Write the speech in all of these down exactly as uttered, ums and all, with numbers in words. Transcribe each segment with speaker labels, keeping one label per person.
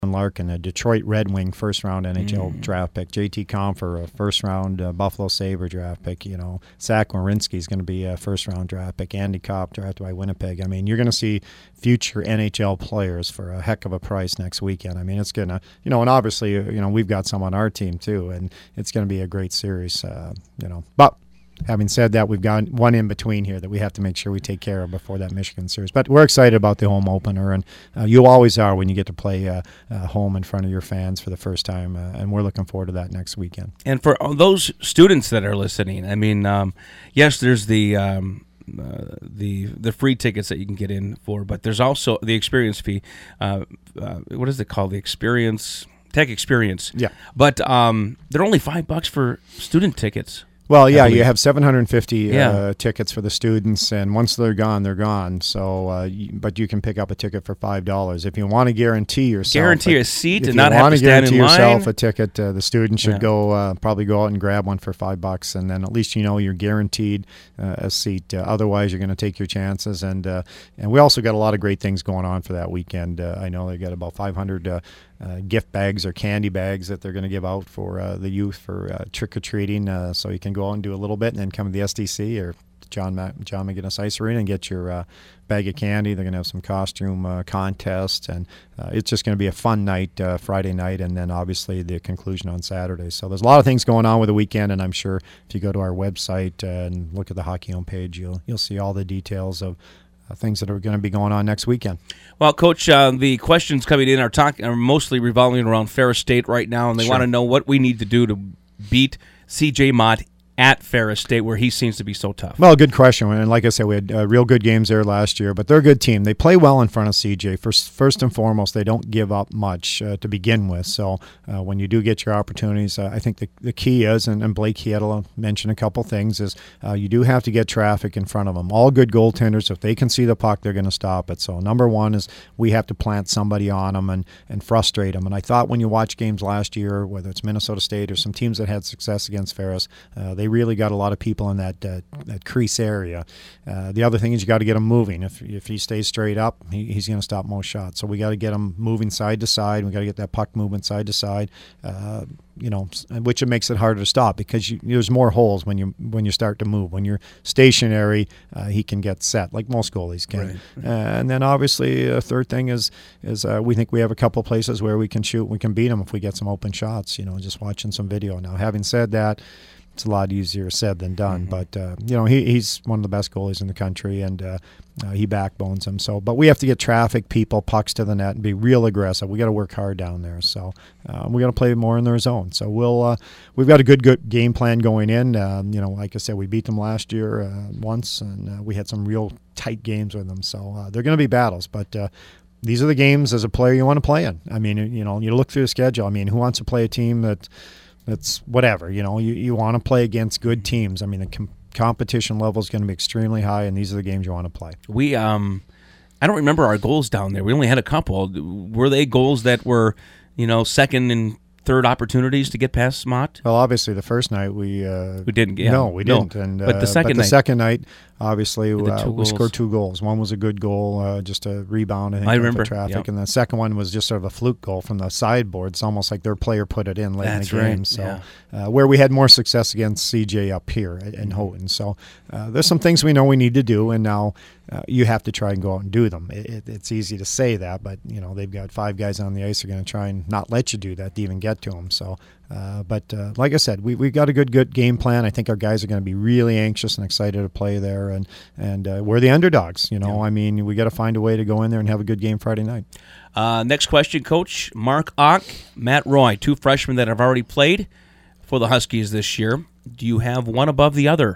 Speaker 1: Larkin, a Detroit Red Wing first-round N H L
Speaker 2: Mm.
Speaker 1: draft pick. J T Compher, a first-round uh, Buffalo Sabre draft pick. You know, Zach Werenski is going to be a first-round draft pick. Andy Kopp, drafted by Winnipeg. I mean, you're going to see future N H L players for a heck of a price next weekend. I mean, it's going to, you know, and obviously, you know, we've got some on our team too, and it's going to be a great series, uh, you know. But having said that, we've got one in between here that we have to make sure we take care of before that Michigan series. But we're excited about the home opener, and uh, you always are when you get to play uh, uh, home in front of your fans for the first time, uh, and we're looking forward to that next weekend.
Speaker 2: And for those students that are listening, I mean, um, yes, there's the um, uh, the the free tickets that you can get in for, but there's also the experience fee. Uh, uh, what is it called? The experience tech experience.
Speaker 1: Yeah.
Speaker 2: But um, they're only five bucks for student tickets.
Speaker 1: Well, yeah, you have seven hundred fifty
Speaker 2: Yeah.
Speaker 1: uh, tickets for the students, and once they're gone, they're gone. So, uh, you, but you can pick up a ticket for five dollars if you want to guarantee yourself.
Speaker 2: Guarantee
Speaker 1: a,
Speaker 2: a seat
Speaker 1: if
Speaker 2: and
Speaker 1: you
Speaker 2: not have
Speaker 1: want
Speaker 2: to stand
Speaker 1: guarantee
Speaker 2: in line.
Speaker 1: yourself a ticket, uh, the student should
Speaker 2: Yeah.
Speaker 1: go uh, probably go out and grab one for five bucks, and then at least you know you're guaranteed uh, a seat. Uh, otherwise, you're going to take your chances. And uh, and we also got a lot of great things going on for that weekend. Uh, I know they got about five hundred. Uh, Uh, gift bags or candy bags that they're going to give out for uh, the youth for uh, trick-or-treating, uh, so you can go out and do a little bit and then come to the S D C or John Ma- John McGinnis Ice Arena and get your uh, bag of candy. They're going to have some costume uh, contests, and uh, it's just going to be a fun night, uh, Friday night, and then obviously the conclusion on Saturday. So there's a lot of things going on with the weekend, and I'm sure if you go to our website uh, and look at the Hockey Home page, you'll you'll see all the details of uh, things that are going to be going on next weekend.
Speaker 2: Well, Coach, uh, the questions coming in are talking are mostly revolving around Ferris State right now, and they
Speaker 1: Sure.
Speaker 2: want to know what we need to do to beat C J Mott at Ferris State, where he seems to be so tough.
Speaker 1: Well, good question. And like I said, we had uh, real good games there last year, but they're a good team. They play well in front of C J. First, first and foremost, they don't give up much uh, to begin with. So uh, when you do get your opportunities, uh, I think the, the key is, and, and Blake Hietala mentioned a couple things, is uh, you do have to get traffic in front of them. All good goaltenders, if they can see the puck, they're going to stop it. So number one is we have to plant somebody on them and, and frustrate them. And I thought when you watch games last year, whether it's Minnesota State or some teams that had success against Ferris, uh, they really got a lot of people in that uh, that crease area. Uh, the other thing is you got to get him moving. If if he stays straight up, he, he's going to stop most shots. So we got to get him moving side to side. We got to get that puck movement side to side. Uh, you know, which it makes it harder to stop because you, there's more holes when you when you start to move. When you're stationary, uh, he can get set like most goalies can.
Speaker 2: Right.
Speaker 1: Uh, and then obviously a third thing is is uh, we think we have a couple places where we can shoot. We can beat them if we get some open shots. You know, just watching some video. Now, having said that, it's a lot easier said than done.
Speaker 2: Mm-hmm.
Speaker 1: But, uh, you know, he, he's one of the best goalies in the country, and uh, uh, he backbones them. So, but we have to get traffic, people, pucks to the net, and be real aggressive. We got to work hard down there. So uh, we got to play more in their zone. So we'll uh, we've got a good good game plan going in. Um, you know, like I said, we beat them last year uh, once, and uh, we had some real tight games with them. So uh, they're going to be battles, but. Uh, These are the games as a player you want to play in. I mean, you know, you look through the schedule. I mean, who wants to play a team that that's whatever? You know, you, you want to play against good teams. I mean, the com- competition level is going to be extremely high, and these are the games you want to play.
Speaker 2: We, um, I don't remember our goals down there. We only had a couple. Were they goals that were, you know, second and third opportunities to get past Mott?
Speaker 1: Well, obviously, the first night we uh,
Speaker 2: We didn't, yeah.
Speaker 1: no, we
Speaker 2: No.
Speaker 1: didn't. And
Speaker 2: But the
Speaker 1: uh,
Speaker 2: second
Speaker 1: but the
Speaker 2: night-
Speaker 1: second night, obviously,
Speaker 2: The
Speaker 1: uh,
Speaker 2: two
Speaker 1: we
Speaker 2: goals.
Speaker 1: scored two goals. One was a good goal, uh, just a rebound. I think
Speaker 2: I
Speaker 1: off the
Speaker 2: remember,
Speaker 1: traffic,
Speaker 2: yep.
Speaker 1: and the second one was just sort of a fluke goal from the sideboard. It's almost like their player put it in late
Speaker 2: That's
Speaker 1: in the game.
Speaker 2: right,
Speaker 1: So,
Speaker 2: yeah.
Speaker 1: uh, where we had more success against C J up here in
Speaker 2: Mm-hmm.
Speaker 1: Houghton. So, uh, there's some things we know we need to do, and now uh, you have to try and go out and do them. It, it, it's easy to say that, but you know they've got five guys on the ice. They're going to try and not let you do that to even get to them. So. Uh, but uh, like I said, we we've got a good good game plan. I think our guys are going to be really anxious and excited to play there, and and uh, we're the underdogs. You know,
Speaker 2: Yeah.
Speaker 1: I mean, we got to find a way to go in there and have a good game Friday night.
Speaker 2: Uh, next question, Coach. Mark Ock, Matt Roy, two freshmen that have already played for the Huskies this year. Do you have one above the other?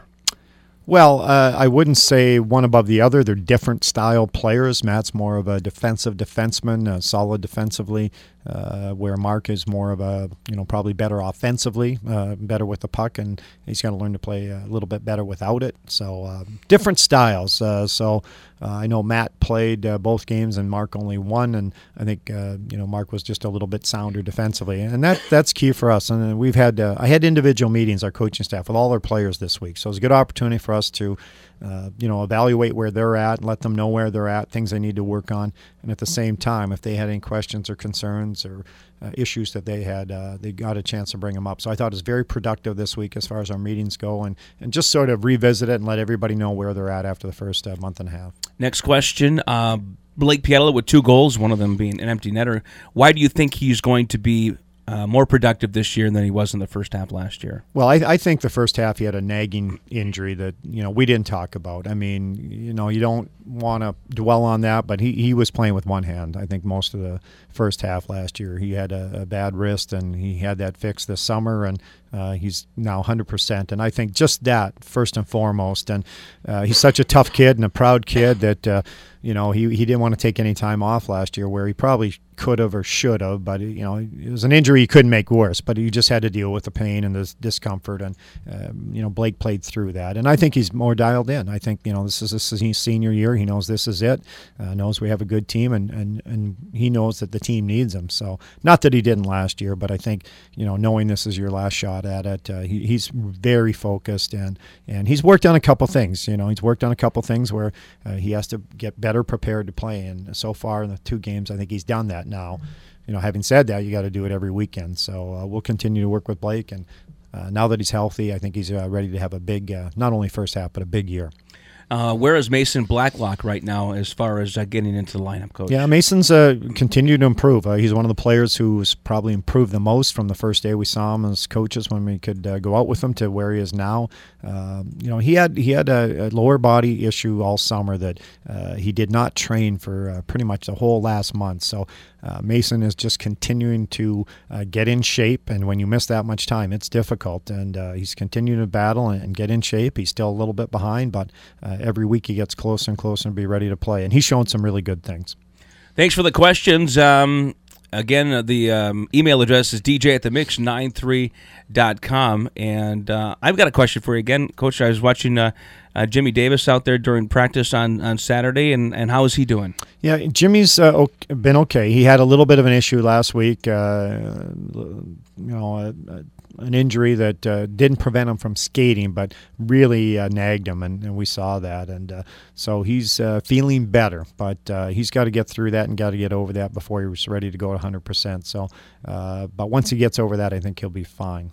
Speaker 1: Well, uh, I wouldn't say one above the other. They're different style players. Matt's more of a defensive defenseman, uh, solid defensively, uh, where Mark is more of a, you know, probably better offensively, uh, better with the puck, and he's got to learn to play a little bit better without it. So uh, different styles. Uh, so uh, I know Matt played uh, both games and Mark only one, and I think uh, you know Mark was just a little bit sounder defensively, and that that's key for us. And we've had uh, I had individual meetings, our coaching staff, with all our players this week, so it was a good opportunity for us to uh, you know, evaluate where they're at and let them know where they're at, things they need to work on. And at the same time, if they had any questions or concerns or uh, issues that they had, uh, they got a chance to bring them up. So I thought it was very productive this week as far as our meetings go, and, and just sort of revisit it and let everybody know where they're at after the first uh, month and a half.
Speaker 2: Next question. Uh, Blake Pietila with two goals, one of them being an empty netter. Why do you think he's going to be Uh, more productive this year than he was in the first half last year?
Speaker 1: Well, I, I think the first half he had a nagging injury that, you know, we didn't talk about. I mean, you know, you don't want to dwell on that, but he, he was playing with one hand. I think most of the first half last year he had a, a bad wrist, and he had that fixed this summer, and uh, he's now one hundred percent. And I think just that, first and foremost. And uh, he's such a tough kid and a proud kid that, uh, you know, he, he didn't want to take any time off last year, where he probably could have or should have, but, you know, it was an injury he couldn't make worse, but he just had to deal with the pain and the discomfort, and, um, you know, Blake played through that. And I think he's more dialed in. I think, you know, this is his senior year. He knows this is it, uh, knows we have a good team, and, and, and he knows that the team needs him. So not that he didn't last year, but I think, you know, knowing this is your last shot at it, uh, he, he's very focused, and, and he's worked on a couple things. You know, he's worked on a couple things where uh, he has to get better prepared to play, and so far in the two games, I think he's done that now. You know, having said that, you got to do it every weekend. So uh, we'll continue to work with Blake, and uh, now that he's healthy, I think he's uh, ready to have a big, uh, not only first half, but a big year.
Speaker 2: Uh, where is Mason Blacklock right now as far as uh, getting into the lineup, Coach?
Speaker 1: Yeah, Mason's uh, continued to improve. Uh, he's one of the players who's probably improved the most from the first day we saw him as coaches, when we could uh, go out with him, to where he is now. Uh, you know, he had he had a, a lower body issue all summer that uh, he did not train for uh, pretty much the whole last month. So uh, Mason is just continuing to uh, get in shape, and when you miss that much time, it's difficult. And uh, he's continuing to battle and, and get in shape. He's still a little bit behind, but uh, every week he gets closer and closer and be ready to play. And he's shown some really good things.
Speaker 2: Thanks for the questions. Um, again, uh, the um, email address is d j at the mix ninety-three dot com. And uh, I've got a question for you again, Coach. I was watching uh, uh, Jimmy Davis out there during practice on, on Saturday, and, and how is he doing?
Speaker 1: Yeah, Jimmy's uh, okay, been okay. He had a little bit of an issue last week, uh, you know, a, a an injury that uh, didn't prevent him from skating, but really uh, nagged him, and, and we saw that. And uh, so he's uh, feeling better, but uh, he's got to get through that and got to get over that before he was ready to go one hundred percent. So, uh, but once he gets over that, I think he'll be fine.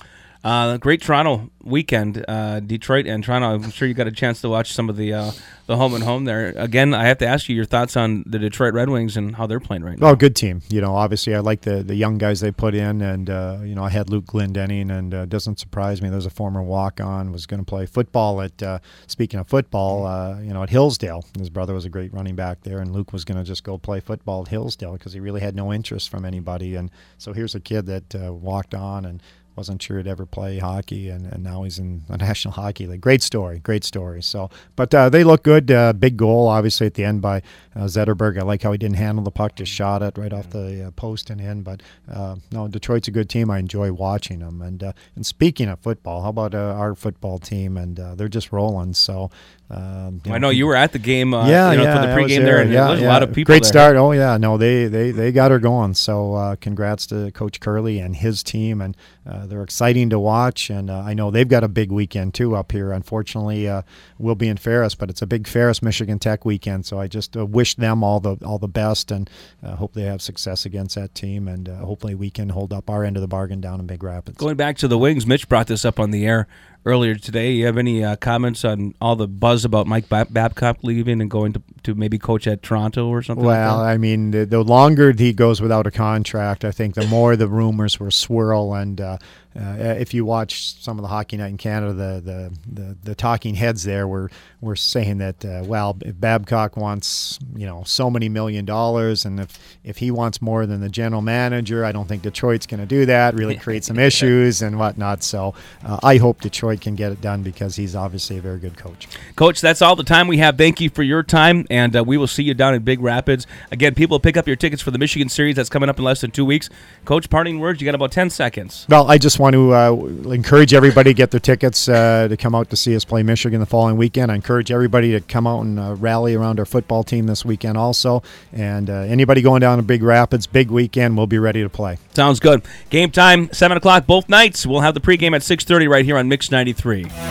Speaker 2: Uh, great Toronto weekend, uh, Detroit and Toronto. I'm sure you got a chance to watch some of the uh, the home and home there. Again, I have to ask you your thoughts on the Detroit Red Wings and how they're playing right now.
Speaker 1: Oh, good team. You know, obviously I like the, the young guys they put in, and uh, you know, I had Luke Glendening, and uh, it doesn't surprise me. There's a former walk-on, was going to play football at. Uh, speaking of football, uh, you know, at Hillsdale, his brother was a great running back there, and Luke was going to just go play football at Hillsdale because he really had no interest from anybody. And so here's a kid that uh, walked on and wasn't sure he'd ever play hockey, and, and now he's in the National Hockey League. Great story, great story. So, but uh, they look good. Uh, big goal, obviously, at the end by uh, Zetterberg. I like how he didn't handle the puck, just shot it right off the uh, post and in. But uh, no, Detroit's a good team. I enjoy watching them. And uh, and speaking of football, how about uh, our football team? And uh, they're just rolling. So. Um,
Speaker 2: I know, know you were at the game. Uh,
Speaker 1: yeah,
Speaker 2: you know,
Speaker 1: yeah,
Speaker 2: for the pregame
Speaker 1: there.
Speaker 2: there, and
Speaker 1: yeah,
Speaker 2: there's
Speaker 1: yeah.
Speaker 2: a lot of people.
Speaker 1: Great
Speaker 2: there.
Speaker 1: start. Oh yeah, no, they they they got her going. So uh, congrats to Coach Curley and his team, and uh, they're exciting to watch. And uh, I know they've got a big weekend too up here. Unfortunately, uh, we'll be in Ferris, but it's a big Ferris Michigan Tech weekend. So I just uh, wish them all the all the best, and uh, hope they have success against that team, and uh, hopefully we can hold up our end of the bargain down in Big Rapids.
Speaker 2: Going back to the Wings, Mitch brought this up on the air earlier today. You have any uh, comments on all the buzz about Mike Bab- Babcock leaving and going to, to maybe coach at Toronto or something
Speaker 1: well,
Speaker 2: like that?
Speaker 1: I mean, the, the longer he goes without a contract, I think the more the rumors will swirl. And uh, uh, if you watch some of the Hockey Night in Canada, the the, the, the talking heads there were, were saying that, uh, well, if Babcock wants, you know, so many million dollars, and if, if he wants more than the general manager, I don't think Detroit's going to do that, really create some issues and whatnot. So uh, I hope Detroit can get it done, because he's obviously a very good coach.
Speaker 2: Coach, that's all the time we have. Thank you for your time, and uh, we will see you down in Big Rapids. Again, people pick up your tickets for the Michigan Series. That's coming up in less than two weeks. Coach, parting words, you got about ten seconds.
Speaker 1: Well, I just want to uh, encourage everybody to get their tickets uh, to come out to see us play Michigan the following weekend. I encourage everybody to come out and uh, rally around our football team this weekend also. And uh, anybody going down to Big Rapids, big weekend, we'll be ready to play.
Speaker 2: Sounds good. Game time, seven o'clock both nights. We'll have the pregame at six thirty right here on Mix ninety-three.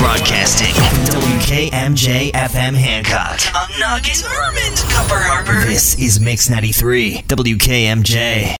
Speaker 3: Broadcasting W K M J F M Hancock. Unaugust Hermit, Copper Harbor. This is Mix ninety-three, W K M J.